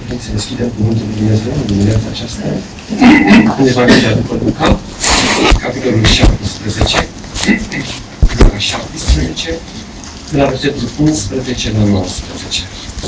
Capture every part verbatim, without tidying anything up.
Să deschidem Cuvântul lui Dumnezeu în dimineața aceasta. În Evanghelia după Luca, capitolul șaptesprezece, Luca șaptesprezece, de la versetul unsprezece la nouăsprezece.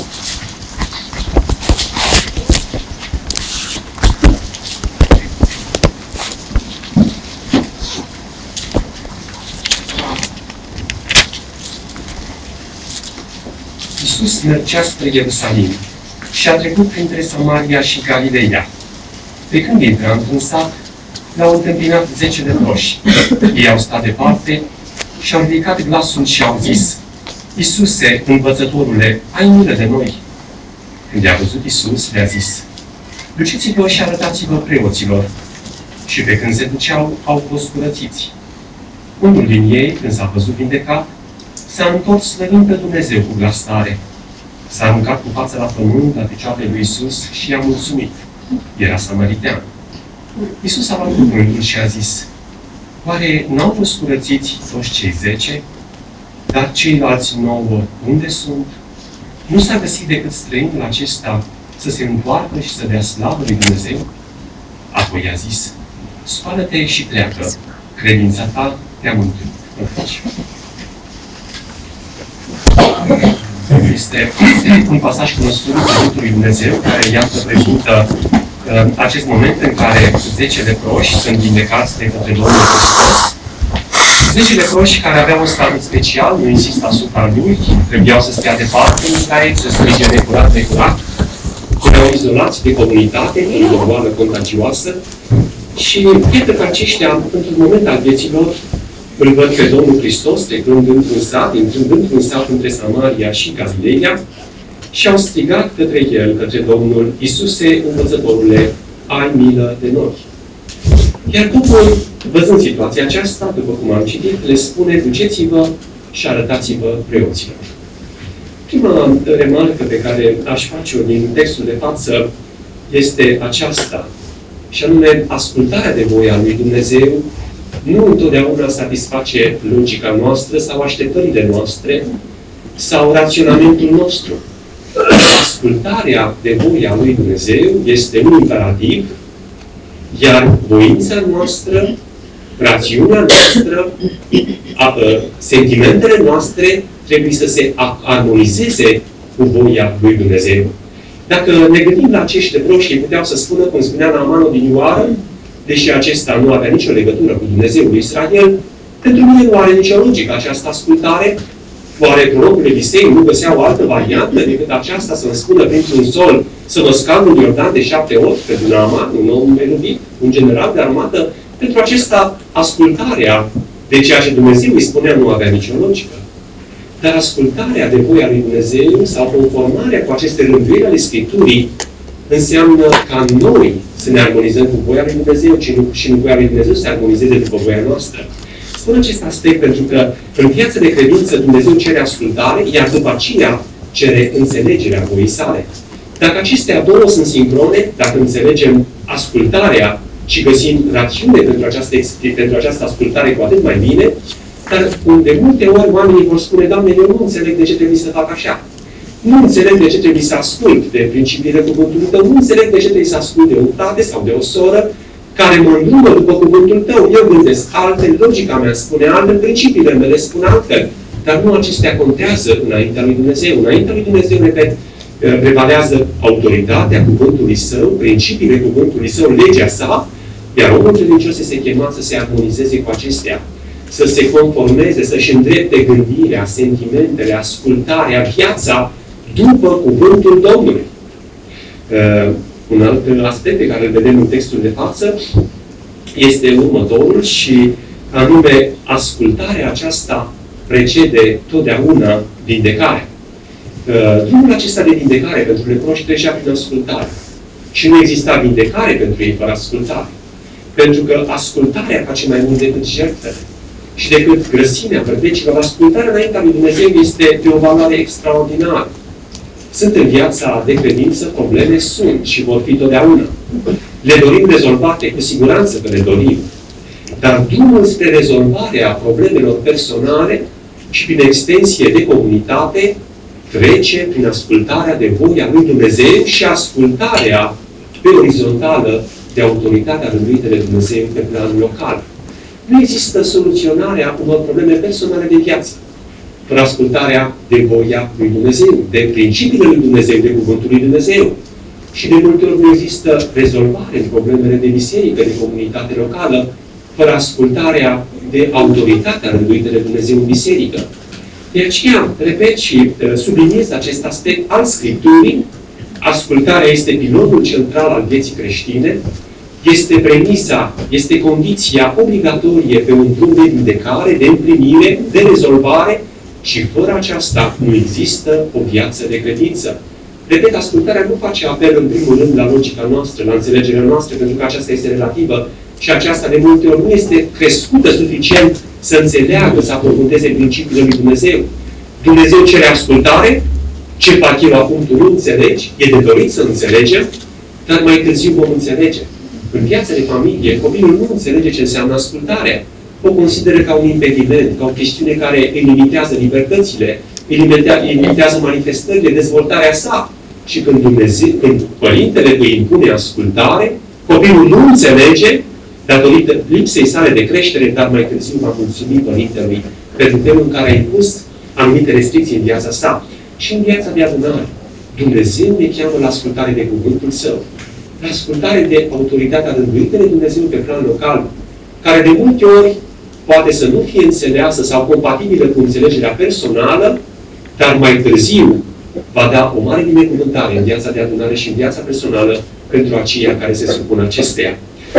Iisus mergea spre Ierusalim și a trecut printre Samaria și Galileea. Pe când intra într-un sat, l-au întâmpinat zece leproși. Ei au stat departe și au ridicat glasul și au zis: Iisuse, învățătorule, ai milă de noi. Când i-a văzut Iisus, le-a zis: duceți-vă și arătați-vă preoților. Și pe când se duceau, au fost curățiți. Unul din ei, când s-a văzut vindecat, s-a întors slăvind pe Dumnezeu cu glas tare. S-a aruncat cu fața la pământ, la picioarele lui Iisus și i-a mulțumit. Era samaritean. Iisus a luat cuvântul și a zis: oare n-au fost curățiți toți cei zece? Dar ceilalți nouă, unde sunt? Nu s-a găsit decât străinul acesta să se întoarcă și să dea slavă lui Dumnezeu? Apoi i-a zis: scoală-te și pleacă. Credința ta te-a mântuit. Este un pasaj cunoscut în Cuvântul lui Dumnezeu, care, iată, prezintă uh, acest moment în care zece leproși sunt vindecați de către Domnul Hristos. zece leproși care aveau un statut special, nu insist asupra lui, trebuiau să stea departe în Israel, să strige necurat, necurat, erau izolați de comunitate, de o boală contagioasă, și iată că aceștia, într-un moment al vieților, îl văd pe Domnul Hristos trecând într-un sat, intrând într-un sat între Samaria și Galileea, și au strigat către El, către Domnul: Iisuse, învățătorule, ai milă de noi. Iar Domnul, văzând situația aceasta, după cum am citit, le spune: duceți-vă și arătați-vă preoților. Prima remarcă pe care aș face-o din textul de față este aceasta, și anume, ascultarea de voia lui Dumnezeu nu întotdeauna satisface logica noastră sau așteptările noastre sau raționamentul nostru. Ascultarea de voia lui Dumnezeu este un imperativ, iar voința noastră, rațiunea noastră, a, sentimentele noastre trebuie să se armonizeze cu voia lui Dumnezeu. Dacă ne gândim la acești leproși, ei puteau să spună, cum spunea Naaman odinioară, deși acesta nu avea nicio legătură cu Dumnezeul lui Israel, pentru mine nu are nicio logică această ascultare. Oare prorocul Elisei nu găsea o altă variantă decât aceasta, să-mi spună printr-un sol să mă scald în Iordan de șapte ori pentru Naaman, un om nelubit, un general de armată? Pentru acesta, ascultarea de ceea ce Dumnezeu îi spunea nu avea nicio logică. Dar ascultarea de voia lui Dumnezeu sau conformarea cu aceste rânduieli ale Scripturii înseamnă ca noi să ne armonizăm cu voia lui Dumnezeu și nu, și nu voia lui Dumnezeu să se armonizeze după voia noastră. Spun acest aspect pentru că în viața de credință Dumnezeu cere ascultare, iar după aceea cere înțelegerea voii sale. Dacă acestea două sunt sincrone, dacă înțelegem ascultarea și găsim rațiune pentru această, pentru această ascultare, cu atât mai bine, dar de multe ori oamenii vor spune: Doamne, eu nu înțeleg de ce trebuie să fac așa. Nu înțeleg de ce trebuie să ascult de principiile cuvântului Tău. Nu înțeleg de ce trebuie să ascult de un frate sau de o soră care mă îndrumă după cuvântul Tău. Eu gândesc altfel, logica mea spune altfel, principiile mele spun altfel. Dar nu acestea contează înaintea lui Dumnezeu. Înaintea lui Dumnezeu, repet, prevalează autoritatea cuvântului Său, principiile cuvântului Său, legea sa, iar omul credincios este chemat să se armonizeze cu acestea, să se conformeze, să-și îndrepte gândirea, sentimentele, ascultarea, viața după cuvântul Domnului. Uh, un alt aspect pe care îl vedem în textul de față este următorul, și anume, ascultarea aceasta precede totdeauna vindecarea. Uh, drumul acesta de vindecare pentru leproși trecea prin ascultare. Și nu exista vindecare pentru ei fără ascultare. Pentru că ascultarea face mai mult decât jertfele și decât grăsimea părtecilor. Ascultarea înaintea lui Dumnezeu este de o valoare extraordinară. Sunt în viața de credință probleme, sunt și vor fi totdeauna. Le dorim rezolvate, cu siguranță că le dorim. Dar drumul spre rezolvarea problemelor personale și prin extensie de comunitate trece prin ascultarea de voia lui Dumnezeu și ascultarea pe orizontală de autoritatea rânduită de Dumnezeu pe plan local. Nu există soluționarea unor probleme personale de viață fără ascultarea de voia lui Dumnezeu, de principiile lui Dumnezeu, de cuvântul lui Dumnezeu. Și de multe ori nu există rezolvare în problemele de biserică, de comunitate locală, fără ascultarea de autoritatea rânduită de Dumnezeu în biserică. De aceea, repet și subliniez acest aspect al Scripturii. Ascultarea este pilonul central al vieții creștine, este premisa, este condiția obligatorie pe un drum de vindecare, de împlinire, de rezolvare și fără aceasta nu există o viață de credință. Repet, ascultarea nu face apel în primul rând la logica noastră, la înțelegerea noastră, pentru că aceasta este relativă și aceasta de multe ori nu este crescută suficient să înțeleagă, să aprofundeze principiile lui Dumnezeu. Dumnezeu cere ascultare, ce fac eu acum tu nu înțelegi, e de dorit să înțelegem, dar mai târziu vom înțelege. În viața de familie, copilul nu înțelege ce înseamnă ascultarea. O consideră ca un impediment, ca o chestiune care îi limitează libertățile, îi limitează manifestările, dezvoltarea sa. Și când, Dumnezeu, când Părintele îi impune ascultare, copilul nu înțelege, datorită lipsei sale de creștere, dar mai târziu va mulțumi Părintelui pentru felul în care a impus anumite restricții în viața sa. Și în viața de adunare, Dumnezeu ne cheamă la ascultare de cuvântul Său, la ascultare de autoritatea rânduită de Dumnezeu pe plan local, care de multe ori poate să nu fie înțeleasă sau compatibilă cu înțelegerea personală, dar mai târziu va da o mare binecuvântare în viața de adunare și în viața personală pentru aceia care se supun acesteia.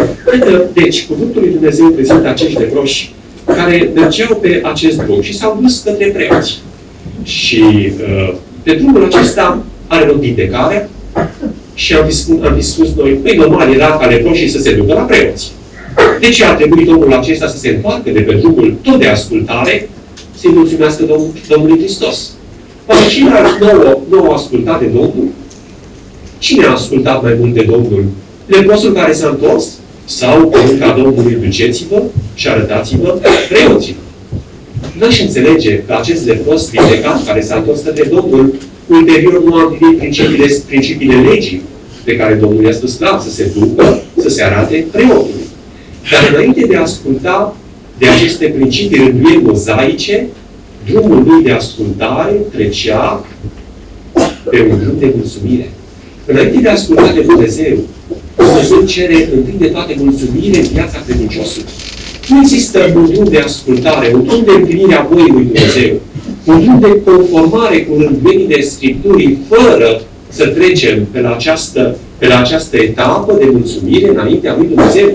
Deci, cuvântul lui Dumnezeu prezintă acești leproși care mergeau pe acest drum și s-au dus către preoți. Și uh, pe drumul acesta are loc vindecarea și am fi spus, am fi spus noi, păi normal era ca leproșii să se ducă la preoți. De ce a trebuit omul acesta să se întoarcă de pe drumul tot de ascultare, să-i mulțumească Domn Domnului Hristos? Oare cine nu au ascultat de Domnul? Cine a ascultat mai mult de Domnul? Leprosul care s-a întors? Sau porunca Domnului, duceți-vă și arătați-vă preoților? Nu-și înțelege că acest lepros vindecat care s-a întors către Domnul, ulterior nu a împlinit principiile, principiile legii pe care Domnul i-a spus clar, să se ducă, să se arate preotului. Dar înainte de a asculta de aceste principii rânduieli mozaice, drumul lui de ascultare trecea pe un drum de mulțumire. Înainte de a asculta de Dumnezeu, Dumnezeu cere întâi de toate mulțumire în viața credinciosului. Nu există un drum de ascultare, un drum de împlinire a voii lui Dumnezeu, un drum de conformare cu rânduielile Scripturii, fără să trecem pe la această, pe la această etapă de mulțumire înaintea lui Dumnezeu.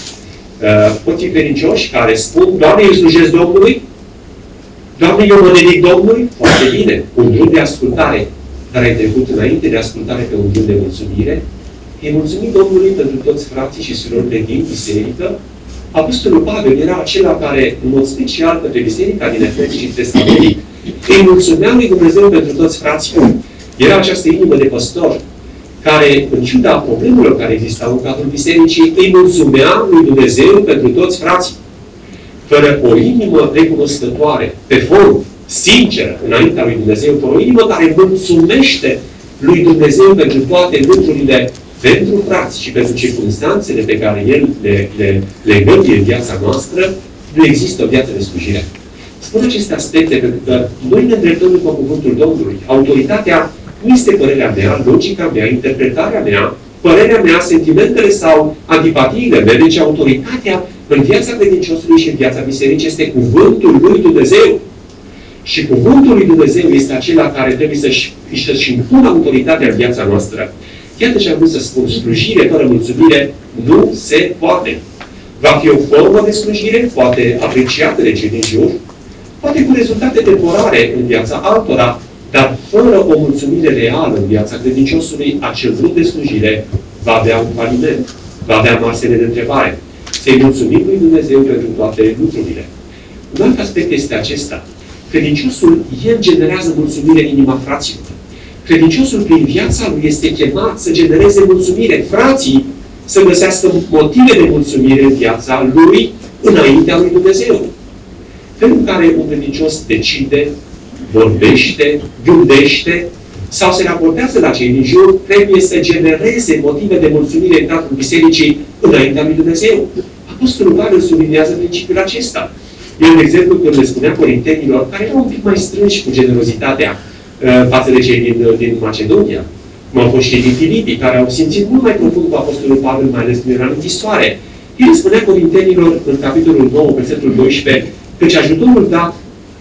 Uh, pot fi credincioși care spun, Doamne, eu slujesc Domnului, Doamne, eu mă dedic Domnului, foarte bine, un drum de ascultare, dar ai trecut înainte de ascultare pe un drum de mulțumire. Îi mulțumim Domnului pentru toți frații și surorile din biserică. Apostolul Pavel era acela care, în mod special, către biserica din Efes și Tesalonic, îi mulțumea lui Dumnezeu pentru toți frații. Era această inimă de păstor care, în ciuda problemelor care existau în cadrul bisericii, îi mulțumea lui Dumnezeu pentru toți frații. Fără o inimă recunoscătoare, pe fond, sinceră, înaintea lui Dumnezeu, fără o inimă care mulțumește lui Dumnezeu pentru toate lucrurile, pentru frați și pentru circunstanțele pe care El le, le, le găduie în viața noastră, nu există o viață de slujire. Spun aceste aspecte pentru că noi ne îndreptăm după cuvântul Domnului. Autoritatea nu este părerea mea, logica mea, interpretarea mea, părerea mea, sentimentele sau antipatiile mele, deci autoritatea în viața credinciosului și în viața bisericii este cuvântul lui Dumnezeu. Și cuvântul lui Dumnezeu este acela care trebuie să-și să-și impună autoritatea în viața noastră. Iată ce am vrut să spun, slujire fără mulțumire nu se poate. Va fi o formă de slujire, poate apreciată de cei din jur, poate cu rezultate temporare în viața altora, dar fără o mulțumire reală în viața credinciosului, acel drum de slujire va avea un faliment, va avea mari semne de întrebare. Să-i mulțumim lui Dumnezeu pentru toate lucrurile. Un alt aspect este acesta. Credinciosul, el generează mulțumire în inima fraților. Credinciosul, prin viața lui, este chemat să genereze mulțumire. Frații să găsească motive de mulțumire în viața lui, înaintea lui Dumnezeu. Felul în care un credincios decide vorbește, gândește sau se raportează la cei din jur, trebuie să genereze motive de mulțumire în cadrul bisericii înaintea lui Dumnezeu. Apostolul Pavel subliniază principiul acesta. El, de exemplu, când le spunea corintenilor, care erau un pic mai strânși cu generozitatea uh, față de cei din, din Macedonia, cum au fost și din Filipii, care au simțit mult mai profund cu Apostolul Pavel, mai ales când era în închisoare. El spunea corintenilor, în capitolul nouă, versetul doisprezece, căci ajutorul dat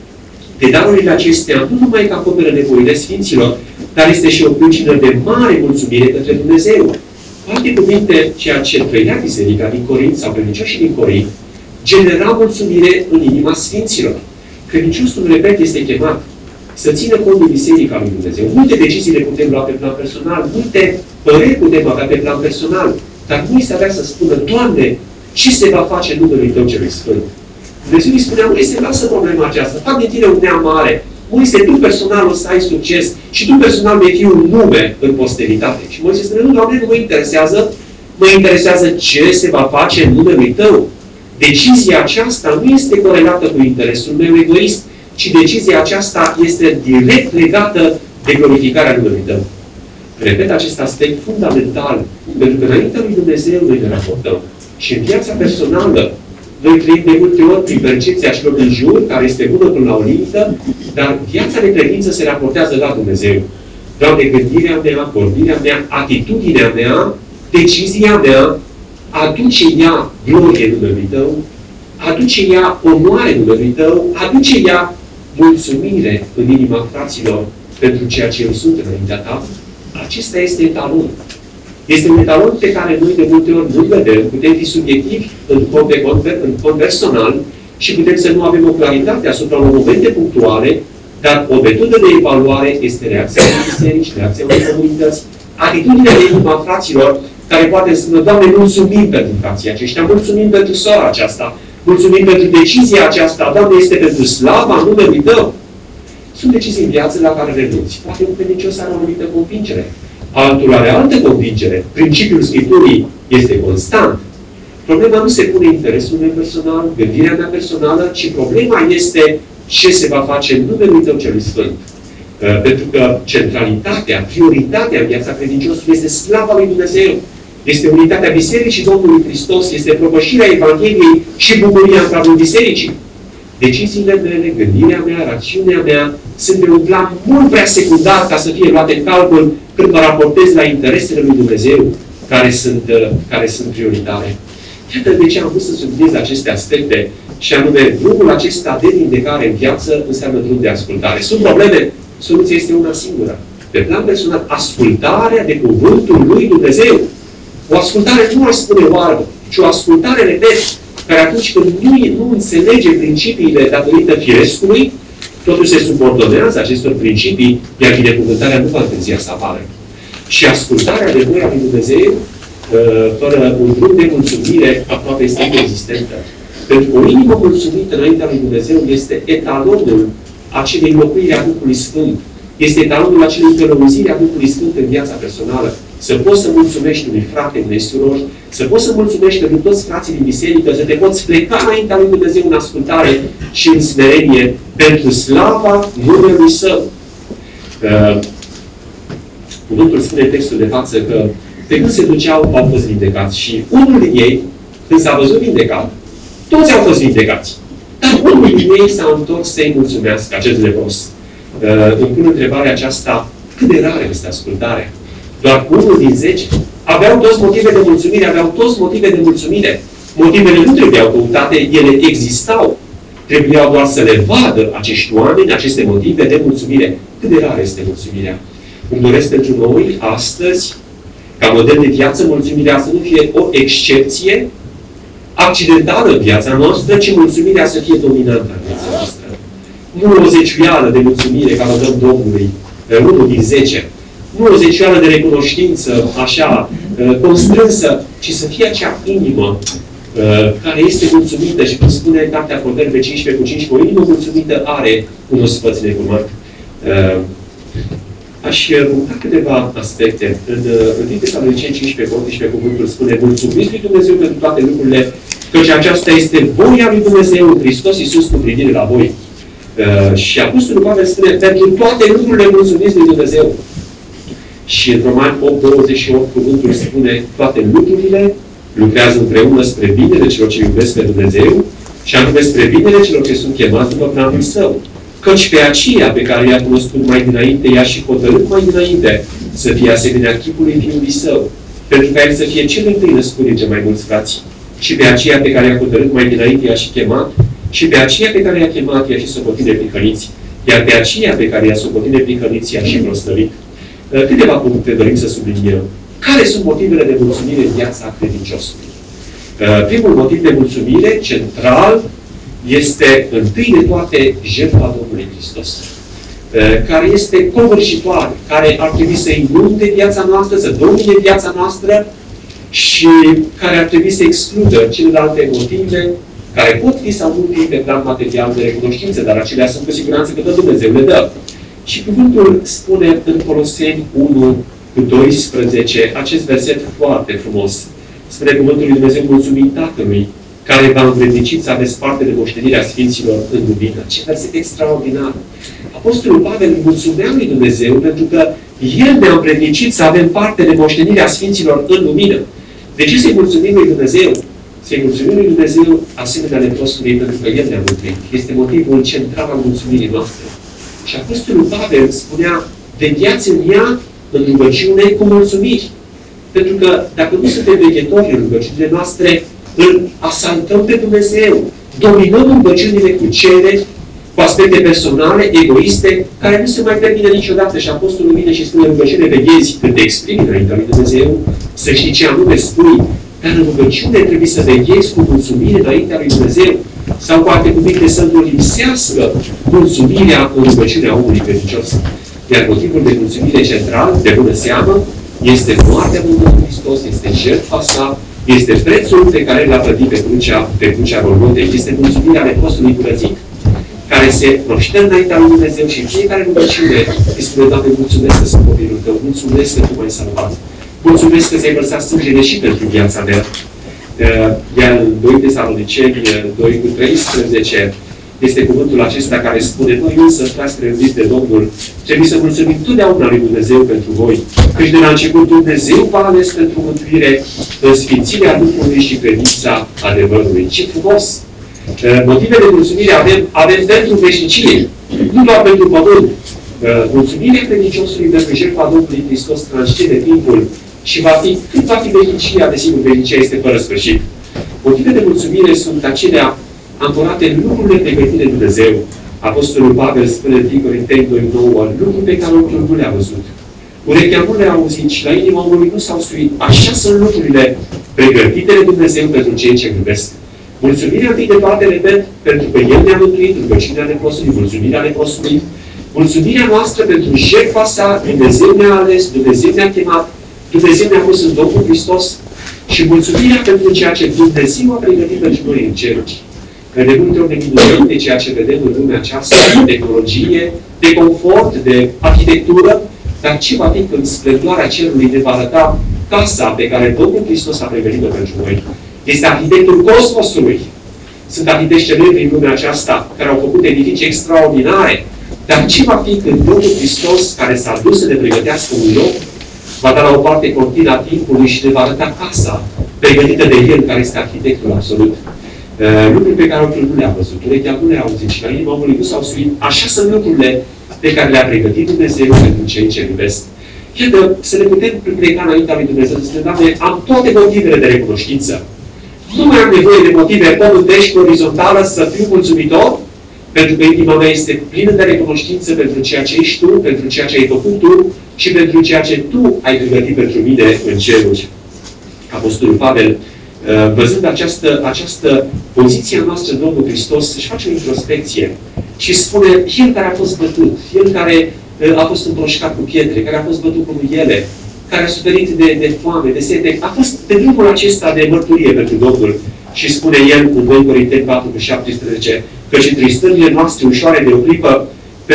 de darurile acestea nu numai că acoperă nevoile Sfinților, dar este și o pricină de mare mulțumire către Dumnezeu. Cu alte cuvinte, ceea ce trăia biserica din Corint sau credincioșii din Corint, genera mulțumire în inima Sfinților. Credinciosul, repet, este chemat să țină cont de biserica lui Dumnezeu. Multe decizii le putem lua pe plan personal, multe păreri putem avea pe plan personal, dar nu este avea să spună, Doamne, ce se va face în numele Tău celui Sfânt? Dumnezeu îi spunea, Moise, lasă problema aceasta, fac din tine un neam mare. Moise, tu personal o să ai succes și tu personal vei fi un nume în posteritate. Și Moise spune, nu, Doamne, nu mă interesează, mă interesează ce se va face în numele Tău. Decizia aceasta nu este corelată cu interesul meu egoist, ci decizia aceasta este direct legată de glorificarea numelui Tău. Repet acest aspect fundamental, pentru că înaintea lui Dumnezeu noi ne raportăm. Și în viața personală, noi trăim de multe ori prin percepția celor din jur, care este bună până la o limită, dar viața de credință se raportează la Dumnezeu. Doamne, gândirea mea, vorbirea mea, atitudinea mea, decizia mea, aduce ea glorie numelui Tău, aduce ea onoare numelui Tău, aduce ea mulțumire în inima fraților pentru ceea ce eu sunt înaintea Ta. Acesta este etalonul. Este un etalon pe care noi de multe ori nu-l vedem, putem fi subiectivi în cont, în cont personal și putem să nu avem o claritate asupra unor momente punctuale, dar o metodă de evaluare este reacția unei biserici, reacția unei comunități, atitudinea de inima fraților, care poate spune, Doamne, mulțumim pentru frații aceștia, mulțumim pentru sora aceasta, mulțumim pentru decizia aceasta, Doamne, este pentru slava numelui Tău. Sunt decizii în viață la care renunți. Poate un credincios are o anumită convingere. Altul are altă convingere. Principiul Scripturii este constant. Problema nu se pune interesul meu personal, gândirea mea personală, ci problema este ce se va face în numele Tău celui Sfânt. Uh, pentru că centralitatea, prioritatea în viața credinciosului este slava lui Dumnezeu. Este unitatea Bisericii Domnului Hristos, este propășirea Evangheliei și bucuria în cadrul Bisericii. Deciziile mele, gândirea mea, rațiunea mea sunt pe un plan mult prea secundar ca să fie luate în calcul când mă raportez la interesele lui Dumnezeu care sunt, uh, care sunt prioritare. Iată de ce am vrut să subliniez aceste aspecte și anume drumul acesta de vindecare în viață înseamnă drum de ascultare. Sunt probleme? Soluția este una singură. Pe plan personal, ascultarea de cuvântul lui Dumnezeu. O ascultare nu aș spune oarbă, ci o ascultare, repet, care atunci când nu, nu înțelege principiile datorită firescului, totuși se subordonează acestor principii, iar binecuvântarea nu va întârzia să apară. Și ascultarea de voia lui Dumnezeu, fără un drum de mulțumire, aproape este inexistentă. Pentru că o inimă mulțumită înaintea lui Dumnezeu este etalonul acelei înlocuiri a Duhului Sfânt. Este etalonul acelei călăuziri a Duhului Sfânt în viața personală. Să poți să mulțumești unui frate, unei surori, să poți să mulțumești pentru toți frații din biserică, să te poți pleca înaintea lui Dumnezeu în ascultare și în smerenie pentru slava numelui Său. Uh, Cuvântul spune în textul de față că de când se duceau, au fost vindecați. Și unul din ei, când s-a văzut vindecat, toți au fost vindecați. Dar unul din ei s-a întors să-i mulțumească acest lepros. Uh, îmi pun întrebarea aceasta, cât de rară este ascultarea? Doar unul din zece aveau toți motive de mulțumire, aveau toți motive de mulțumire. Motivele nu trebuiau căutate, ele existau. Trebuiau doar să le vadă acești oameni, aceste motive de mulțumire. Cât de rară este mulțumirea? Îmi doresc pentru noi, astăzi, ca model de viață, mulțumirea să nu fie o excepție accidentală în viața noastră, ci mulțumirea să fie dominantă în viața noastră. Nu o zeciuială de mulțumire care o dăm Domnului, unul din zece. Nu o zecioară de recunoștință, așa, constrânsă, ci să fie acea inimă care este mulțumită și cum spune în cartea Proverbe cincisprezece cu cincisprezece, o inimă mulțumită are un ospăț necurmat. Aș puncta câteva aspecte. În întâi Tesaloniceni cincisprezece cu optsprezece, cuvântul spune, mulțumiți lui Dumnezeu pentru toate lucrurile, căci aceasta este voia lui Dumnezeu în Hristos Iisus cu privire la voi. Uh, și Apostolul Pavel spune, pentru toate lucrurile mulțumiți lui Dumnezeu. Și în Romani opt, douăzeci și opt, cuvântul spune, toate lucrurile lucrează împreună spre binele celor ce iubesc pe Dumnezeu și anume spre binele celor ce sunt chemați după planul Său. Căci pe aceea pe care i-a cunoscut mai dinainte, i-a și hotărât mai dinainte să fie asemenea chipului Fiului Său, pentru ca El să fie cel întâi născut dintre mai mulți frați. Și pe aceea pe care i-a hotărât mai dinainte, i-a și chemat, și pe aceea pe care i-a chemat, i-a și socotit neprihăniți, iar pe aceea pe care i-a socotit neprihăniți, i-a și proslăvit. Câteva puncte dorim să subliniem. Care sunt motivele de mulțumire în viața credinciosului? Primul motiv de mulțumire, central, este întâi de toate jertfa Domnului Hristos, care este covârșitoare, care ar trebui să inunde viața noastră, să domine viața noastră și care ar trebui să excludă celelalte motive care pot fi sau nu fi pe plan material de recunoștință, dar acelea sunt cu siguranță că Dumnezeu le dă. Și cuvântul spune în Coloseni unu cu doisprezece acest verset foarte frumos. Spune cuvântul lui Dumnezeu, mulțumim Tatălui, care v-a învrednicit să aveți parte de moștenirea Sfinților în lumină. Ce verset extraordinar! Apostolul Pavel mulțumea lui Dumnezeu pentru că El ne-a învrednicit să avem parte de moștenirea Sfinților în lumină. De ce să-i mulțumim lui Dumnezeu? Să-i mulțumim lui Dumnezeu asemenea leprosului pentru că El ne-a mântuit. Este motivul central al mulțumirii noastre. Și Apostolul Pavel spunea, vegheați în ea în rugăciune cu mulțumiri. Pentru că dacă nu suntem veghetori în rugăciunile noastre, îl asaltăm pe Dumnezeu. Dominăm rugăciunile cu cereri, cu aspecte personale, egoiste, care nu se mai termină niciodată. Și Apostolul vine și spune, rugăciune veghezi când te exprimi înaintea lui Dumnezeu, să știi ce anume spui. Dar în rugăciune trebuie să veghezi cu mulțumire înaintea lui Dumnezeu. Sau cu alte cuvinte, să nu lipsească mulțumirea în rugăciunea omului credincios. Iar motivul de mulțumire central, de bună seamă, este moartea Domnului Hristos, este jertfa sa, este prețul pe care l-a plătit pe crucea, pe crucea Golgotei, este mulțumirea leprosului curățit, care se roștea înaintea lui Dumnezeu și în fiecare rugăciune îi spune, Doamne, mulțumesc că sunt copilul Tău, mulțumesc că Tu m-ai salvat, mulțumesc că ți-ai vărsat sângele și pentru viața mea. Iar în doi Tesaloniceni doi cu treisprezece este cuvântul acesta care spune, noi însă, frați preobiți de Domnul, trebuie să mulțumim totdeauna lui Dumnezeu pentru voi, căci de la început Dumnezeu v-a ales pentru mântuire în sfințirea Duhului și credința adevărului. Ce frumos! Motive de mulțumire avem, avem pentru veșnicie, nu doar pentru pământ. Mulțumirea credinciosului pentru jertfa Domnului Hristos transcende timpul și va fi, cât va fi veșnicia, desigur, veșnicia este fără sfârșit. Motive de mulțumire sunt acelea ancorate în lucrurile pregătite de Dumnezeu. Apostolul Pavel spune în întâi Corinteni doi nouă, lucruri pe care ochiul nu le-a văzut, urechea nu le-a auzit și la inima omului nu s-au suit. Așa sunt lucrurile pregătite de Dumnezeu pentru cei ce iubesc. Mulțumirea întâi de toate, repet, pentru că El ne-a mântuit, rugăciunea leprosului, mulțumirea leprosului, mulțumirea noastră pentru jertfa sa, Dumnezeu ne-a ales, Dumnezeu ne-a chemat, Dumnezeu ne-a pus în Domnul Hristos și mulțumirea pentru ceea ce Dumnezeu a pregătit pentru noi în ceruri. Că de multe ori ne minunăm de ceea ce vedem în lumea aceasta, de tehnologie, de confort, de arhitectură, dar ce va fi când splendoarea cerului ne va arăta casa pe care Domnul Hristos a pregătit-o pentru noi? Este arhitectul cosmosului. Sunt arhitecți celebri în lumea aceasta care au făcut edificii extraordinare. Dar ce va fi când Domnul Hristos, care s-a dus să ne pregătească un loc, va da la o parte cortina timpului și ne va arăta casa pregătită de El, care este arhitectul absolut. Uh, lucruri pe care ochiul nu le-a văzut, urechea nu le-a auzit și la inima omului nu s-au suit. Așa sunt lucrurile pe care le-a pregătit Dumnezeu pentru cei ce iubesc. Iată, să ne putem pleca înaintea lui Dumnezeu, să spunem, Doamne, am toate motivele de recunoștință. Nu mai am nevoie de motive pământești, orizontală, să fiu mulțumitor, pentru că inima mea este plină de recunoștință pentru ceea ce ești Tu, pentru ceea ce ai făcut Tu și pentru ceea ce Tu ai pregătit pentru mine în ceruri. Apostolul Pavel, văzând această, această poziție a noastră în Domnul Hristos, își face o introspecție și spune, El care a fost bătut, El care a fost împroșcat cu pietre, care a fost bătut cu ele, care a suferit de, de foame, de sete, a fost pe drumul acesta de mărturie pentru Domnul. Și spune El în doi Corinteni patru cu șaptesprezece, căci întristările noastre ușoare de o clipă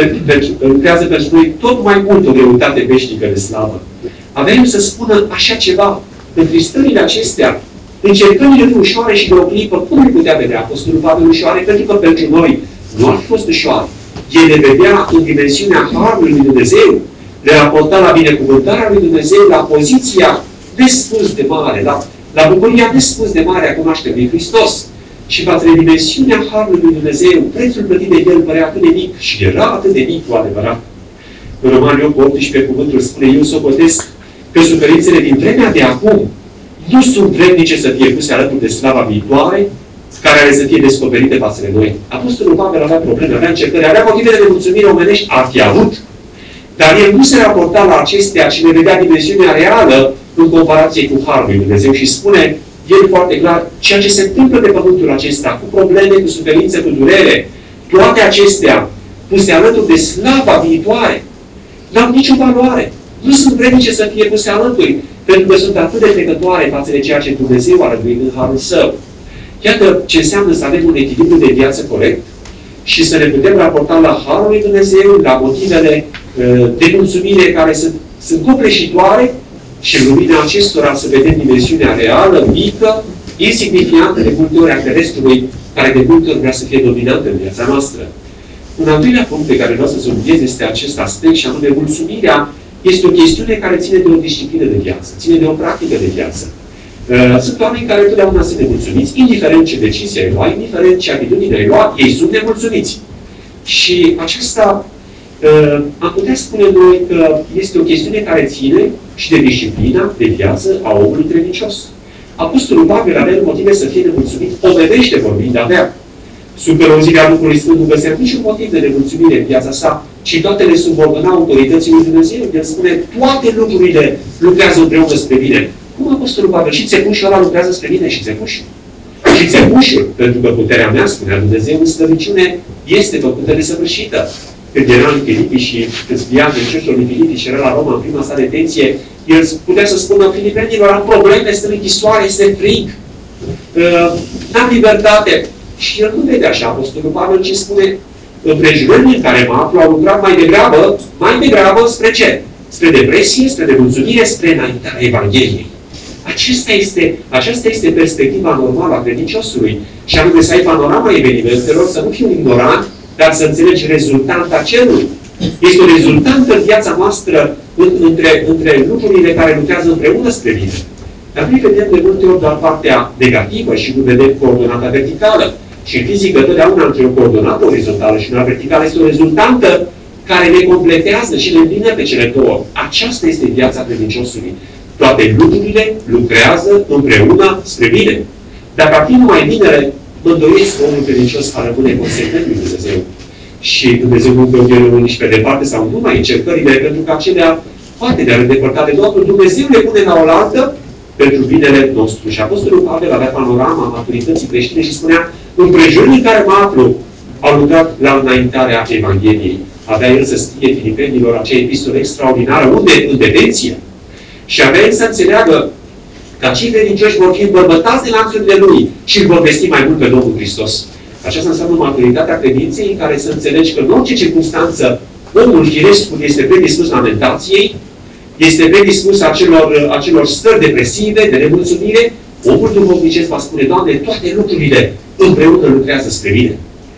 lucrează pentru noi tot mai mult o greutate veșnică de slavă. Avem să spună așa ceva, întristările acestea, încercările ușoare și de o clipă, cum le putea vedea Apostolul Pavel ușoare? Pentru că pentru noi nu ar fi fost ușoare. e de vedea în dimensiunea Harului lui Dumnezeu, de raporta la binecuvântarea lui Dumnezeu, la poziția nespus de mare, la, la bucuria nespus de mare a cunoașterii lui Hristos. Și față de dimensiunea Harului lui Dumnezeu, prețul plătit de El părea atât de mic și era atât de mic cu adevărat. În Romani opt, optsprezece, cuvântul spune, eu socotesc că suferințele din vremea de acum nu sunt vrednice să fie puse alături de slava viitoare, care are să fie descoperite față de noi. Apostolul Pavel avea probleme, avea încercări, avea motive de nemulțumire omenești, ar fi avut. Dar el nu se raporta la acestea, ci le vedea dimensiunea reală în comparație cu Harul lui Dumnezeu și spune el foarte clar, ceea ce se întâmplă pe pământul acesta, cu probleme, cu suferințe, cu durere, toate acestea puse alături de slava viitoare, n-au nicio valoare. Nu sunt vrednice să fie puse alături, pentru că sunt atât de trecătoare față de ceea ce Dumnezeu a rânduit în Harul Său. Iată ce înseamnă să avem un echilibru de viață corect și să ne putem raporta la Harul lui Dumnezeu, la motivele uh, de mulțumire care sunt, sunt copleșitoare și în lumina acestora să vedem dimensiunea reală, mică, insignifiantă de multe ori a terestrului, care de multe ori vrea să fie dominantă în viața noastră. Un al doilea punct pe care vreau să subliniez este acest aspect și anume mulțumirea este o chestiune care ține de o disciplină de viață, ține de o practică de viață. Uh, sunt oameni care totdeauna sunt nemulțumiți, indiferent ce decizie ai luat, indiferent ce atitudine ai luat, ei sunt nemulțumiți. Și aceasta, uh, am putea spune noi că este o chestiune care ține și de disciplina de viață a omului credincios. Apostolul Pavel avea motive să fie nemulțumit, omenește vorbind, avea. Sub călăuzirea Duhului Sfânt nu găsea niciun motiv de nemulțumire în viața sa, ci toate le subordona autorității lui Dumnezeu. El spune, toate lucrurile lucrează împreună spre bine. Cum Apostolul Pavel? Și țepușul ăla lucrează spre bine și țepușul. Și țepușul, pentru că puterea mea, spunea Dumnezeu, în slăbiciune este făcută desăvârșită. Când era în Filipi și când scria în cercul lui Filipi și era la Roma în prima sa detenție, el putea să spună filipenilor, am probleme, este în închisoare, este frig, uh, n-am libertate. Și el nu vede așa Apostolul Pavel, ci spune, împrejurările în care mă aflu au lucrat mai degrabă, mai degrabă spre ce? Spre depresie, spre nemulțumire, spre înaintarea Evangheliei. Aceasta este, aceasta este perspectiva normală a credinciosului. Și anume să ai panorama evenimentelor, să nu fii un ignorant, dar să înțelegi rezultanta cerului. Este o rezultantă în viața noastră în, între, între lucrurile care lucrează împreună spre bine. Dar noi vedem de multe ori doar partea negativă și nu vedem coordonata verticală. Și în fizică, totdeauna între o coordonată orizontală și una verticală este o rezultantă care le completează și le îmbină pe cele două. Aceasta este viața credinciosului. Toate lucrurile lucrează împreună spre bine. Dacă ar fi numai binele, mă îndoiesc că omul credincios ar rămâne consecvent lui Dumnezeu. Și Dumnezeu nu găurie nici pe departe sau numai încercările, pentru că acelea poate de-ar îndepărta de Domnul. Dumnezeu le pune la oaltă pentru binele nostru. Și Apostolul Pavel avea panorama maturității creștine și spunea, împrejurul în care mă aflu, au lucrat la înaintarea Evangheliei. Avea el să scrie filipenilor acea epistolă extraordinară, unde? În detenție. Și avea el să înțeleagă că cei credincioși vor fi îmbărbătați de lanțurile lui și îl vor vesti mai mult pe Domnul Hristos. Aceasta înseamnă maturitatea credinței în care să înțelegi că în orice circunstanță omul firescul este predispus lamentației, este predispus acelor, acelor stări depresive, de nemulțumire, omul duhovnicesc va spune, Doamne, toate lucrurile împreună lucrează spre bine.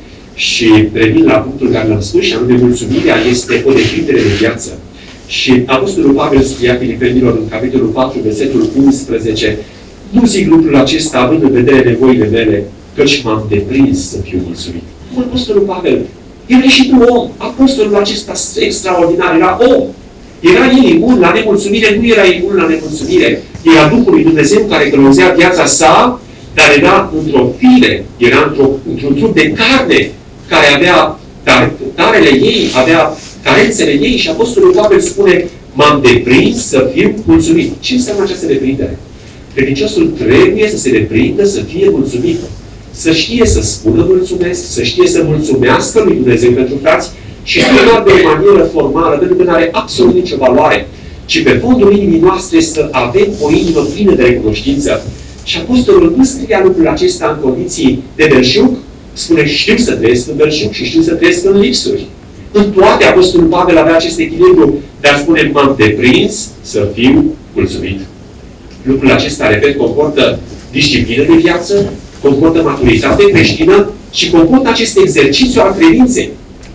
Și revin la punctul care l-am spus, și anume mulțumirea este o deprindere de viață. Și Apostolul Pavel scria Filipenilor în capitolul patru, versetul unsprezece, nu zic lucrul acesta având în vedere nevoile mele, căci m-am deprins să fiu mulțumit. Cum Apostolul Pavel? Era și tu om. Apostolul acesta extraordinar era om. Era el imun la nemulțumire, nu era imun la nemulțumire. Era Duhul lui Dumnezeu care călăuzea viața sa, dar era într-o fire, era într-o, într-un trup de carne, care avea tarele ei, avea carențele ei și Apostolul Pavel spune, m-am deprins să fiu mulțumit. Ce înseamnă această deprindere? Credinciosul trebuie să se deprindă, să fie mulțumit. Să știe să spună mulțumesc, să știe să mulțumească lui Dumnezeu pentru frați și nu doar de o manieră formală, pentru că nu are absolut nicio valoare, ci pe fondul inimii noastre să avem o inimă plină de recunoștință. Și Apostolul nu scria lucrul acesta în condiții de belșug, spune știu să trăiesc în belșug și știu să trăiesc în lipsuri. În toate Apostolul Pavel avea acest echilibru, dar spune m-am deprins să fiu mulțumit. Lucrul acesta, repet, comportă disciplină de viață, comportă maturitate creștină și comportă acest exercițiu al credinței.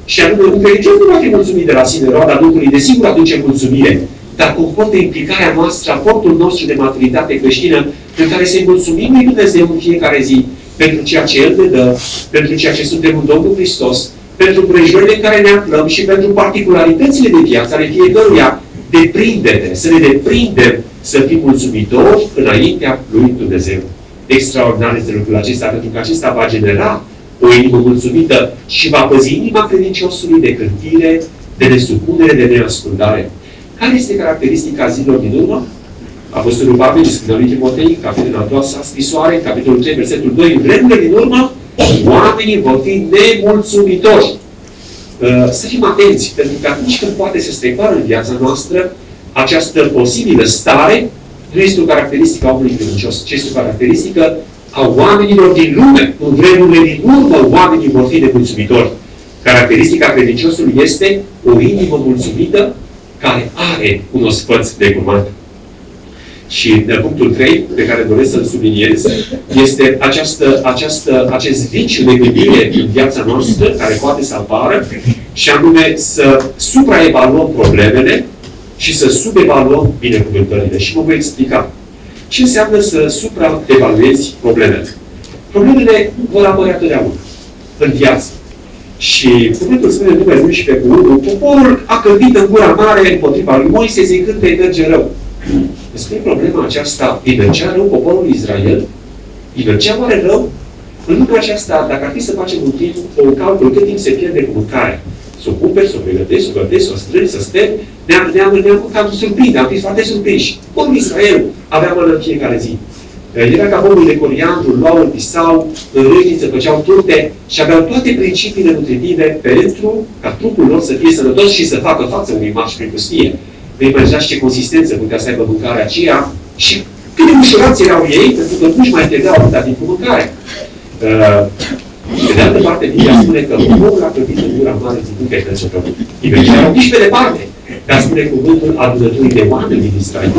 Și anume, un credincios nu va fi mulțumit de la sine, roada Duhului, desigur aduce mulțumire, dar comportă implicarea noastră, aportul nostru de maturitate creștină, în care să-i mulțumim lui Dumnezeu în fiecare zi pentru ceea ce El ne dă, pentru ceea ce suntem în Domnul Hristos, pentru prejurările în care ne aflăm și pentru particularitățile de viață ale fiecăruia. Deprinde-te, să ne deprindem, să fim mulțumitori înaintea lui Dumnezeu. Extraordinar este lucrul acesta, pentru că acesta va genera o inimă mulțumită și va păzi inima credinciosului de cântire, de nesupunere, de neascultare. Care este caracteristica zilor din urmă? Apostolul Pavel scrie lui Timotei, capitolul a doua sa scrisoare, capitolul trei, versetul doi, în vremurile din urmă, oamenii vor fi nemulțumitori. Să fim atenți, pentru că atunci când poate să strecoară în viața noastră, această posibilă stare nu este o caracteristică a omului credincios, ci este o caracteristică a oamenilor din lume. În vremurile din urmă, oamenii vor fi nemulțumitori. Caracteristica credinciosului este o inimă mulțumită care are un ospăț necurmat. Și de punctul trei, pe care doresc să-l subliniez, este această, această, acest viciu de gândire în viața noastră, care poate să apară, și anume să supraevaluăm problemele și să subevaluăm binecuvântările. Și mă voi explica. Ce înseamnă să supraevaluezi problemele? Problemele vor apărea totdeauna în viață. Și cuvântul spune în numele unsprezece cu unu, poporul a călbit în gura mare împotriva lui Moise, zicând că îi merge rău. Despre problema aceasta, îi mergea rău poporul Israel? Îi mergea oare rău? În lumea aceasta, dacă ar fi să facem un timp, un calcul, cât timp se pierde cu mâncarea? Să o cumperi, să o pregătești, să o gătești, să o strângi, să stai, ne-am, ne-am, ne-am cam surprins, am fi foarte surprinși. Poporul Israel avea mână în fiecare zi. Era ca pomul de coriandru, luau, îl pisau, în râșniță, făceau turte și aveau toate principiile nutritive pentru ca trupul lor să fie sănătos și să facă față unui marș prin pustie. Vei imaginați ce consistență putea să aibă mâncarea aceea și cât de ușurați erau ei, pentru că nu-și mai pierdeau atâta timp cu mâncarea. Uh, pe de altă parte, Biblia spune că omul a călbit în gura mare zicând că este rău. Îi mergeau nici pe departe, dar spune cuvântul adunăturii de oameni din Israel.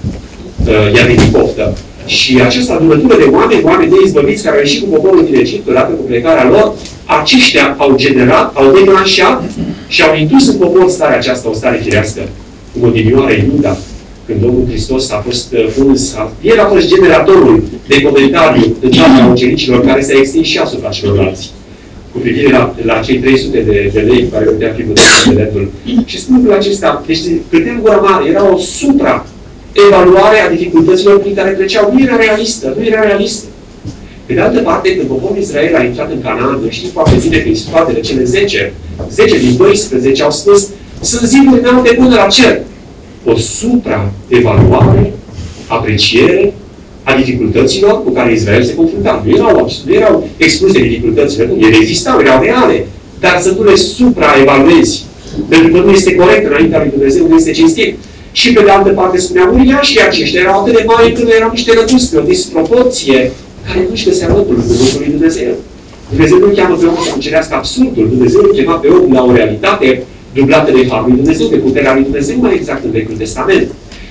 Uh, i-a venit poftă. Și această adunătură de oameni, oameni neizbăviți care au ieșit cu poporul din Egipt, odată cu plecarea lor, aceștia au generat, au declanșat și au indus în popor starea aceasta, o stare firească. Cum odinioară Iuda, când Domnul Hristos a fost uns, el a fost generatorul de comentariu în țara ucenicilor care s-a extins și asupra celorlalți, cu privire la, la cei trei sute de, de lei care putea fi văzut de ledul. Și spun lucrul acesta, deci când în gura mare era o supra evaluare a dificultăților prin care treceau. Nu era realistă, nu era realistă. Pe de altă parte, când poporul Israel a intrat în Canaan, noi știm foarte bine că instruatele cele zece, zece din doisprezece au spus, sunt ziduri înalte până la cer. O supra-evaluare, apreciere a dificultăților cu care Israel se confrunta. Nu erau, nu erau expuse dificultățile, nu, ele existau, erau reale, dar să nu le supra-evaluezi, pentru că nu este corect înaintea lui Dumnezeu, nu este cinstit. Și pe de altă parte spunea, uriașii aceștia erau atât de mari când erau niște răduți, o disproporție care nu-și găsea locul în cuvântul lui Dumnezeu. Dumnezeu nu cheamă pe om să cucerească absurdul. Dumnezeu nu chema pe om la o realitate dublată de harul lui Dumnezeu, de puterea lui Dumnezeu, mai exact în Vechiul Testament.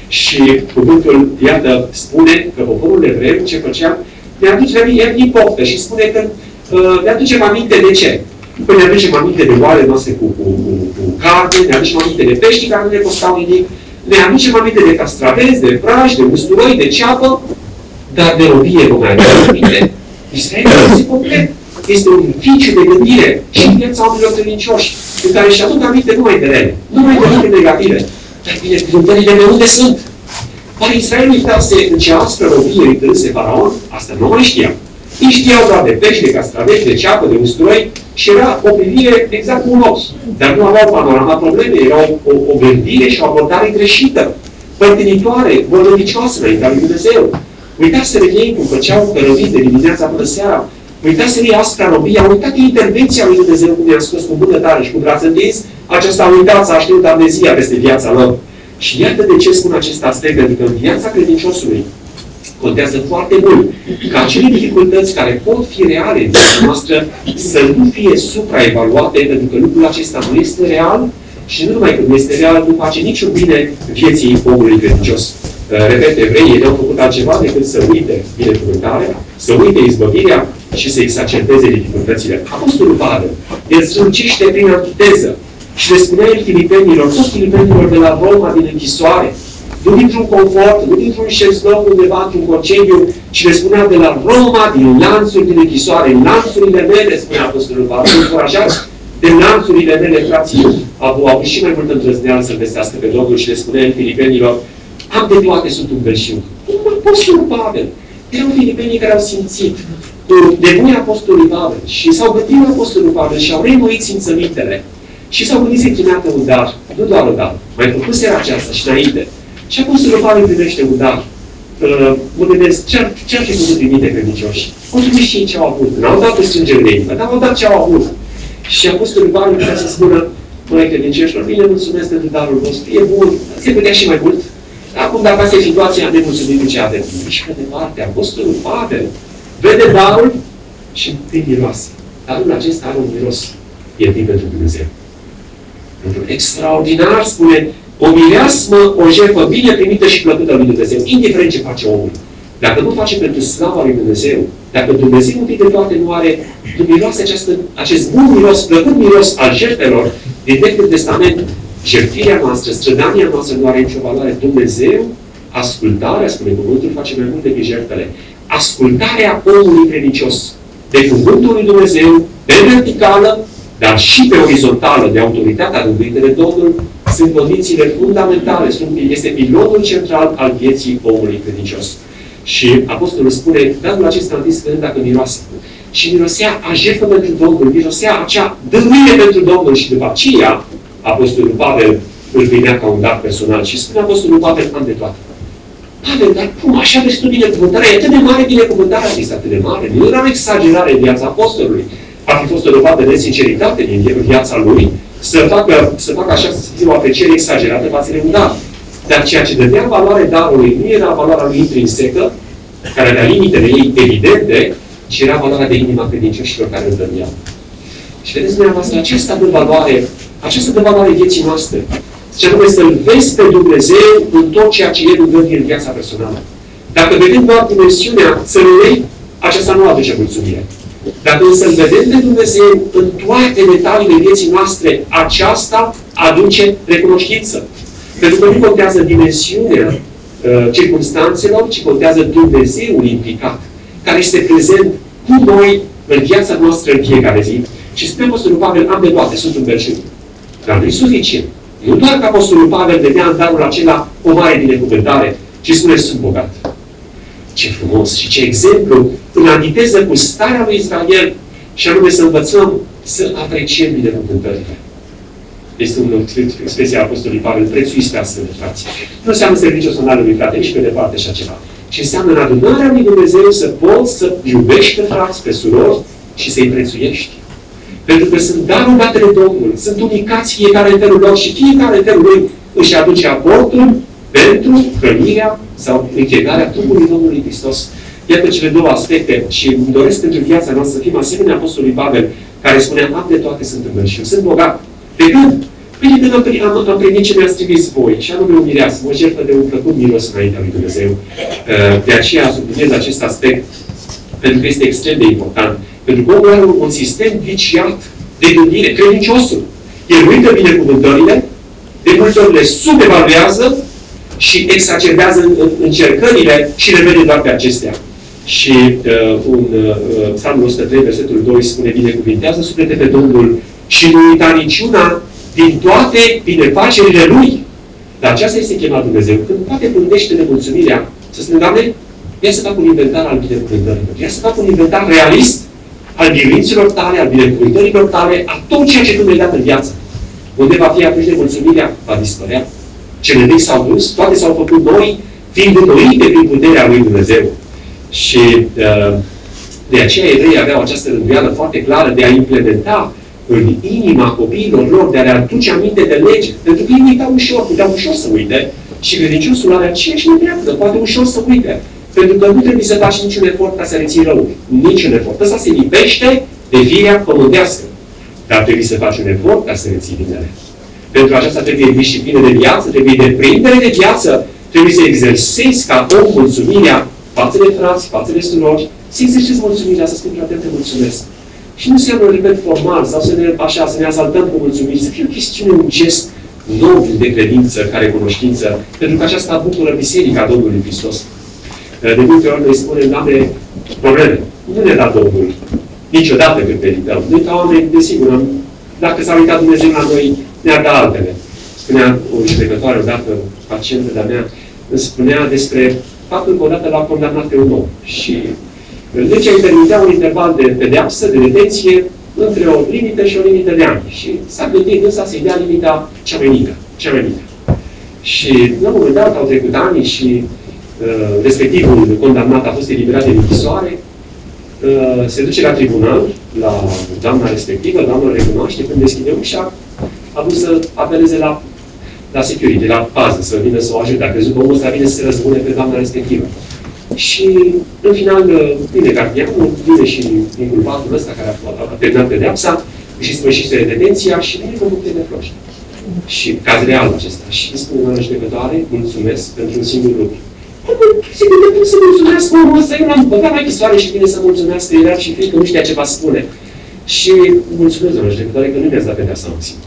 Și cuvântul, iată, spune că poporul evreu ce făcea, ne aduce în poftă și spune că uh, ne aducem aminte de ce? Păi ne aducem aminte de oale noastre cu, cu, cu, cu carne, ne aducem aminte de pești care nu ne costau nimic, ne aducem aminte de castraveți, de brași, de usturoi, de ceapă, dar de robie vom mai avea aminte. Israel este complet. Este un viciu de gândire și în viața oamenilor credincioși, în care își aduc aminte numai de rele, numai de lucruri negative. Dar binecuvântările de unde sunt? Oare Israel uitase în ce aspră robie îi târâse Faraon? Asta nu mai știam. Ei știau doar de pești, de castraveți, de ceapă, de usturoi și era o privire exact cu un ochi. Dar nu aveau panorama problemei, era o, o, o gândire și o abordare greșită, părtinitoare, vălănicioasă înaintea lui Dumnezeu. Uitați-vă ei cum făceau cărăvit de dimineața până seara. Uitați-vă ei aspra robie, au uitat intervenția lui Dumnezeu cum i-a scos cu mână tare și cu braț întins. Aceasta a uitat să așteptă amnezia peste viața lor. Și iată de ce spun acest aspect, pentru că în viața credinciosului contează foarte mult ca acele dificultăți care pot fi reale în viața noastră să nu fie supraevaluate, pentru că lucrul acesta nu este real și nu numai că nu este real, nu face niciun bine vieții omului credincios. Repet, evreii nu au făcut altceva decât să uite binecuvântarea, să uite izbăvirea și să exacerbeze dificultățile. Apostolul Pavel El strălucește prin antiteză. Și le spunea el filipenilor, toți filipenilor de la Roma, din închisoare, nu dintr-un confort, nu dintr-un șezlong undeva într-un concediu, ci le spunea de la Roma, din lanțuri, din închisoare, lanțurile mele, spunea Apostolul Pavel, încurajați de lanțurile mele, frații, au avut și mai multă îndrăzneală să-L vestească pe Domnul și le spunea el filipenilor, am de toate, sunt un belșug. Cum Apostolul Pavel? Erau filipenii care au simțit cu nebunia Apostolului Pavel și s-au gândit la Apostolul Pavel și au reînnoit simțămintele. Și s-au gândit să-i primească un dar, nu doar un dar, mai făcuseră aceasta și înainte. Și Apostolul Pavel primește un dar. Uh, mă gândesc, ce-ar, ce-ar fi putut trimite credincioși? Au trimis și ei ce au avut. Nu au dat o strângere de inimă, dar au dat ce au avut. Și Apostolul Pavel putea să spună, măi credincioșilor, bine, mulțumesc pentru darul vostru, e bun, se putea și mai mult. Acum, dacă asta e situația, ne mulțumim cu ce avem. Și pe departe, Apostolul Pavel vede darul și îi miroase. Darul acesta are un miros iertit pentru Dumnezeu. Extraordinar, spune, o mireasmă, o jertfă bine primită și plăcută lui Dumnezeu, indiferent ce face omul. Dacă nu face pentru slava lui Dumnezeu, dacă Dumnezeu întâi de toate nu are, nu miroase această, acest bun miros, plăcut miros al jertfelor din Vechiul Testament, jertfirea noastră, strădania noastră nu are nicio valoare. Dumnezeu, ascultarea, spune cuvântul, face mai mult decât jertfele. Ascultarea omului credincios de cuvântul lui Dumnezeu, pe verticală, dar și pe orizontală, de autoritatea rânduită de Domnul, sunt condițiile fundamentale, sunt, este pilonul central al vieții omului credincios. Și Apostolul spune, darul acesta întâi să vedem dacă miroase. Și mirosea a jertfă pentru Domnul, mirosea acea dăruire pentru Domnul și după aceea Apostolul Pavel îl primea ca un dar personal. Și spune Apostolul Pavel, am de toate. Pavel, dar cum așa destul binecuvântarea? E atât de mare binecuvântarea, este atât de mare. Nu era o exagerare în viața Apostolului. Ar fi fost o dovadă de sinceritate din viața lui, să facă, să facă așa, să fie o apreciere exagerată față de un dar. Dar ceea ce dădea valoare darului nu era valoarea lui intrinsecă, care avea limitele ei evidente, ci era valoarea de inima credincioșilor care îl dădeau. Și vedeți, dumneavoastră, acesta dă valoare, aceasta dă valoare vieții noastre. Ce anume să-L vezi pe Dumnezeu în tot ceea ce El îl în viața personală. Dacă vedem doar dimensiunea țării, aceasta nu aduce mulțumire. Dacă însă îl vedem pe Dumnezeu în toate detaliile vieții noastre, aceasta aduce recunoștință. Pentru că nu contează dimensiunea uh, circumstanțelor, ci contează Dumnezeul implicat, care este prezent cu noi în viața noastră în fiecare zi. Și spune Apostolul Pavel, am de toate, sunt un belșug. Dar nu e suficient. Nu doar că Apostolul Pavel vedea în darul acela o mare binecuvântare, ci spune, sunt bogat. Ce frumos și ce exemplu în antiteză cu starea lui Israel și anume să învățăm să apreciem binecuvântările. Este o expresie a Apostolului Pavel, prețuiți pe astfel de frații. Nu înseamnă serviciul sonalului lui frate, nici pe departe așa ceva. Ci înseamnă în adunarea lui Dumnezeu să poți să iubești pe frați, pe surori și să-i prețuiești. Pentru că sunt darul date de Domnul, sunt unicați fiecare în felul lor și fiecare în felul lui își aduce aportul pentru hrănirea sau închegarea trupului Domnului Hristos. Iată cele două aspecte și îmi doresc pentru viața noastră să fim asemenea Apostolului Pavel, care spunea, am de toate, sunt în și sunt bogat. De când? Păi când am, am, am primit ce mi-ați trimis voi, și anume o mireasă, o jertfă de un plăcut miros înaintea lui Dumnezeu. De aceea subliniez acest aspect, pentru că este extrem de important. Pentru că omul are un sistem viciat de gândire, credinciosul. El uită binecuvântările, de multe ori le subevaluează și exacerbează încercările și le vede doar pe acestea. Și uh, un uh, Psalmul o sută trei, versetul doi spune, binecuvintează suflete pe Domnul și nu uita niciuna din toate binefacerile Lui. Dar aceasta este chemat Dumnezeu. Când poate pândește nemulțumirea, să spune, Doamne, ia să fac un inventar al binecuvântărilor. Ia să fac un inventar realist al biruințelor tale, al binecuvântărilor tale, a tot ceea ce tu mi-ai dat în viață. Unde va fi atunci nemulțumirea? Va dispărea. Cele vechi s-au dus, toate s-au făcut noi, fiind înnoite prin puterea lui Dumnezeu. Și uh, de aceea evreii aveau această rânduială foarte clară de a implementa în inima copiilor lor, de a le aduce aminte de lege. Pentru că ei uitau ușor, puteau ușor să uite și credinciosul are aceeași neaptă, poate ușor să uite. Pentru că nu trebuie să faci niciun efort ca să reții răul. Niciun efort. Ăsta se lipește de firea pământească. Dar trebuie să faci un efort ca să reții binele. Pentru aceasta trebuie disciplină de viață, trebuie deprindere de viață, trebuie să exersezi ca om mulțumirea față de frați, față de surori, să exercezi mulțumirea, să spui, frate, te mulțumesc. Și nu înseamnă, repet, formal, sau să ne, așa, să ne asaltăm cu mulțumiri, să fie o chestiune, un gest nobil de credință, ca recunoștință, pentru că aceasta bucură Biserica Domnului Hristos. De multe ori noi spunem, Doamne, probleme. Nu ne da Domnul. Niciodată când medităm. Noi ca oameni, desigur, am, dacă s-a uitat Dumnezeu la noi, ne-ar da altele. Spunea o judecătoare odată, o pacientă de-a mea, îmi spunea despre faptul că odată l-a condamnat pe un om. Și legea îi permitea un interval de pedeapsă, de detenție, între o limită și o limită de ani. Și s-a gândit însă să-i dea limita cea mai mică. Cea mai mică. Și la un moment dat au trecut ani și uh, respectivul condamnat a fost eliberat din închisoare. Uh, se duce la tribunal, la doamna respectivă, doamna recunoaște, când deschide ușa, a vrut să apeleze la, la security, la pază, să vină să o ajute. A crezut că omul ăsta vine să se răzbune pe doamna respectivă. Și, în final, vine gardianul, vine și inculpatul ăsta care a, a terminat pedeapsa, și sfârșește detenția și vine cu bucate de flori. Și caz real acesta. Și îmi spune, doamna judecătoare, mulțumesc pentru un singur lucru. Sigur, de cum să mulțumească omul ăsta? Eu l-am băgat la închisoare și vine să mulțumească, era și frică, nu știa ce va spune. Și mulțumesc, doamna judecătoare, că nu mi-ați dat pedeapsa maximă.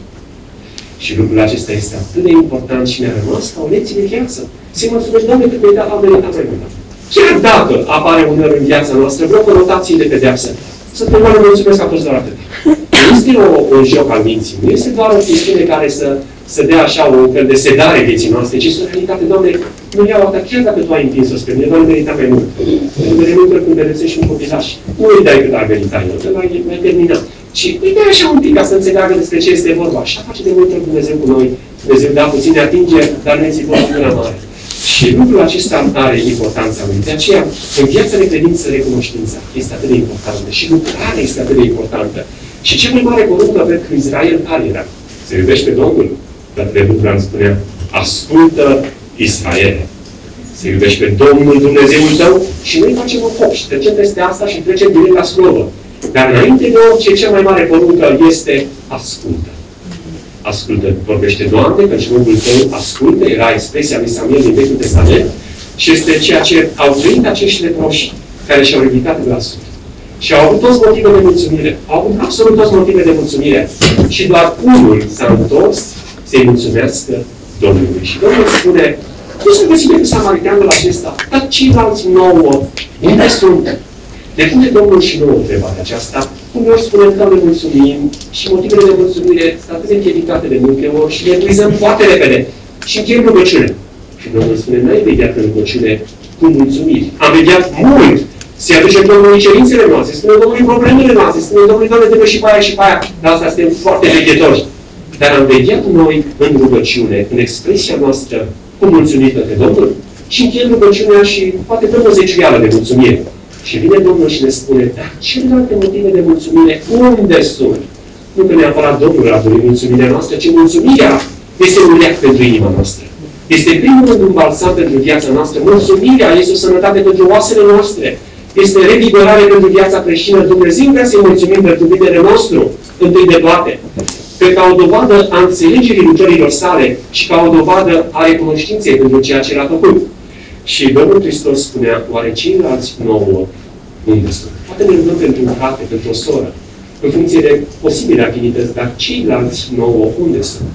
Și lucrul acesta este atât de important și mi-a rămas ca o lecție de viață. Să-i mulțumesc, Doamne, cât mi-ai dat, am meritat mai mult. Chiar dacă apare uneori în viața noastră vreo conotație de pedeapsă, să te mai mulțumesc că a fost doar atât. Nu este o, un joc al minții, nu este doar o chestiune care să, să dea așa o fel de sedare vieții noastre, ci este o realitate, Doamne, nu iau asta, chiar dacă Tu ai întins-o spre mine, Doamne, merita mai mult. Pentru că de multe ori când pedepsești un copilaș, nu îi dai cât ar merita el, că l-ai, l-ai terminat. Și îi dai așa un pic ca să înțeleagă despre ce este vorba. Așa face de multe ori Dumnezeu cu noi. Dumnezeu da puține atingeri, dar ne ține o mână mare. Și lucrul acesta are importanța lui. De aceea, în viața de credință, recunoștința este atât de importantă. Și lucrarea este atât de importantă. Și cea mai mare poruncă pentru Israel care era? Să iubește Domnul. Dar de Biblia îmi spunea, ascultă Israel. Să iubești pe Domnul Dumnezeul tău și noi facem un foc și trecem peste asta și trecem direct la sclovă. Dar înainte de orice, cea mai mare poruncă este ascultă. Ascultă, vorbește Doamne, pentru omul tău ascultă, era expresia lui Samuel din Vechiul Testament și este ceea ce au trăit acești leproși care și-au ridicat glasul. Și au avut toți motive de mulțumire. Au avut absolut toți motive de mulțumire. Și doar unul s-a întors să-i mulțumească Domnului. Și Domnul spune, nu se găsim pe samariteanul acesta, dar ceilalți nouă, unde sunt? Ne pune Domnul și nouă întrebarea aceasta. Uneori spunem că ne mulțumim și motivele de mulțumire sunt atât de împiedicate de multe ori și le epuizăm foarte repede. Și încheiem rugăciune. Și Domnul spune, n-ai vegheat în rugăciune cu mulțumiri. Am vegheat mult. Se aduce Domnului cerințele noastre, spune Domnului problemele noastre, spune Domnului, Doamne, trebuie și pe aia și pe aia. Dar asta suntem foarte veghetori. Dar am vegheat noi în rugăciune, în expresia noastră, cu mulțumiri pe Domnul. Și încheiem rugăciunea și poate dăm o zeciuială de mulțumire. Și vine Domnul și ne spune, dar celelalte motive de mulțumire, unde sunt? Nu că neapărat Domnul a dorit mulțumirea noastră, ci mulțumirea este un leac pentru inima noastră. Este primul rând un balsam pentru viața noastră. Mulțumirea este o sănătate pentru oasele noastre. Este revigorare pentru viața creștină. Dumnezeu vrea să-i mulțumim pentru binele nostru, întâi de toate. Că ca o dovadă a înțelegerii lucrărilor sale și ca o dovadă a recunoștinței pentru ceea ce l-a făcut. Și Domnul Hristos spunea, oare ceilalți nouă unde sunt? Poate ne rugăm pentru un frate, pentru o soră, în funcție de posibile afinități, dar ceilalți nouă unde sunt?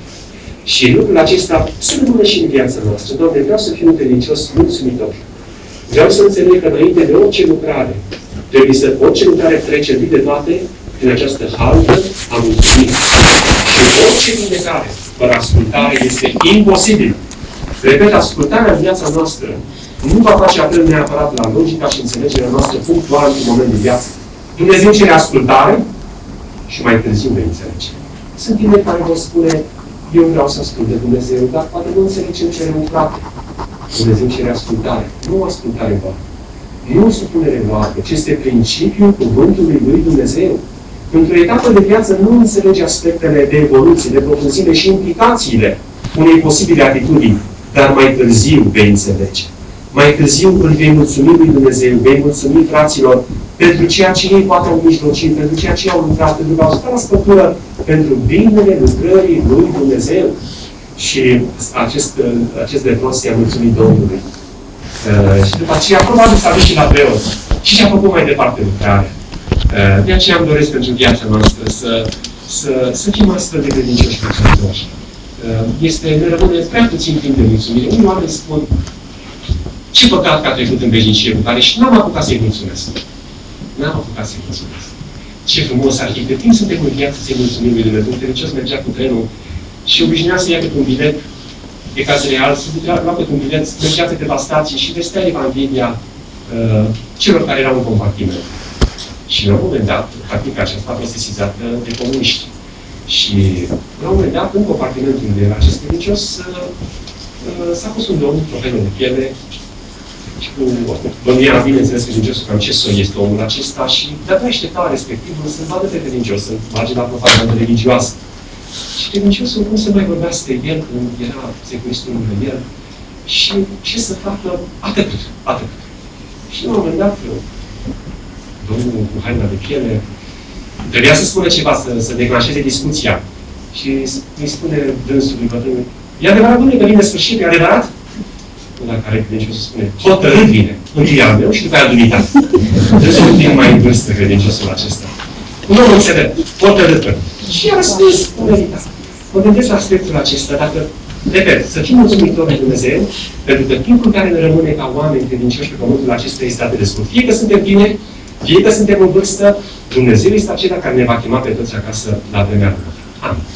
Și lucrul acesta să rămână și în viața noastră. Doamne, vreau să fiu un credincios mulțumitor. Vreau să înțeleg că înainte de orice lucrare, trebuie să orice lucrare trece întâi de toate prin această haltă a mulțumirii. Și orice vindecare fără ascultare este imposibil. Repet, ascultarea în viața noastră nu va face apel neapărat la logica și înțelegerea noastră punctuală într-un moment din viață. Dumnezeu cere ascultare și mai târziu vei înțelege. Sunt tineri care vor spune, eu vreau să ascult de Dumnezeu, dar poate nu înțeleg ce îmi cere un frate. Dumnezeu cere ascultare, nu ascultare doar. Nu supunere doar, ci este principiul cuvântului lui Dumnezeu. Într-o etapă de viață nu înțelege aspectele de evoluție, de profunzime și implicațiile unei posibile atitudini, dar mai târziu vei înțelege. Mai târziu îl vei mulțumi lui Dumnezeu, vei mulțumi fraților pentru ceea ce ei poate au mijlocit, pentru ceea ce au lucrat, pentru că au stat la spătură, pentru binele lucrării lui Dumnezeu. Și acest, acest retros i-a mulțumit Domnului. Uh, și după aceea, probabil s-a dus și la preot. Și și-a făcut mai departe lucrarea. De aceea îmi doresc pentru viața noastră să, să, să fim astfel de credincioși mulțumitori. Este, ne rămâne prea puțin timp de mulțumire. Unii oameni spun ce păcat că a trecut în veșnicie cu care și n-am apucat să-i mulțumesc. N-am apucat să-i mulțumesc. Ce frumos ar fi. Cât timp suntem în viață să-i mulțumim lui Dumnezeu. Credincios mergea cu trenul și obișnuia să ia câte un bilet de caz real, să lua câte un bilet, mergea pe câteva stații și vestea Evanghelia uh, celor care erau în compartiment. Și la un moment dat, practica aceasta a fost sesizată de comuniști. Și la un moment dat, în compartimentul unde era acest credincios, uh, s-a pus un domn, profesional de piele, și cu bănuia, bineînțeles, credinciosul cam ce soi este omul acesta și de-abia aștepta respectivul să-l vadă pe credincios, să bage la propagandă religioasă. Și credinciosul cum să mai vorbească el, când era securistul lângă el, și ce să facă, atât, atât. Și la un moment dat, domnul cu haina de piele, trebuia să spună ceva, să, să declanșeze discuția. Și îi spune dânsului bătrânului, e adevărat, domnule, că vine sfârșit, e adevărat? La care credinciosul spune, hotărât vine. Întâi al meu și după aia al dumitale. Dânsul un pic mai în vârstă, credinciosul acesta. Un om înțelept, hotărâtă. Și i-a răspuns în veritate. Mă gândesc la aspectul acesta, dacă, repet, să fim mulțumitori de Dumnezeu, pentru că timpul care ne rămâne ca oameni credincioși pe pământul acesta este atât de scurt. Fie că suntem tineri, fie că suntem în vârstă, Dumnezeu este acela care ne va chema pe toți acasă la vremea Lui. Amin.